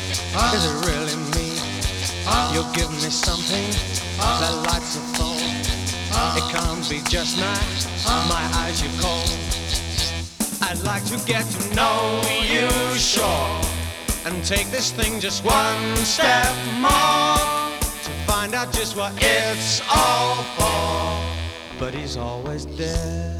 Is it really me? You'll give me something that lights the phone. It can't be just my eyes you call. I'd like to get to know you, sure, and take this thing just one step more, to find out just what it's all for. But he's always there.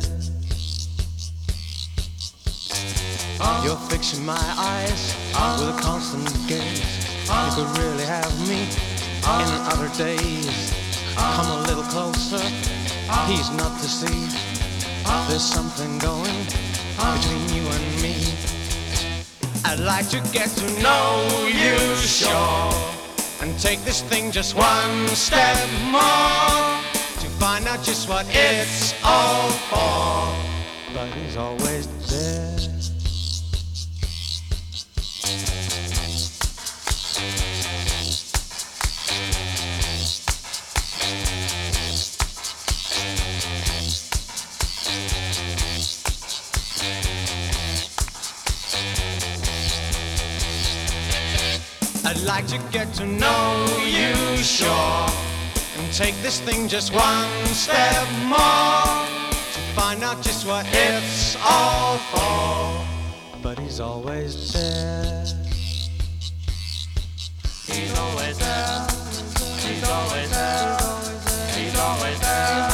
You're fixing my eyes with a constant gaze. You could really have me in other days. Come a little closer, he's not to see. There's something going between you and me. I'd like to get to know you, sure, and take this thing just one step more, to find out just what it's all for. But he's always there. I'd like to get to know you, sure, and take this thing just one step more, to find out just what it's all for. But he's always there. He's always there. He's always there. He's always there.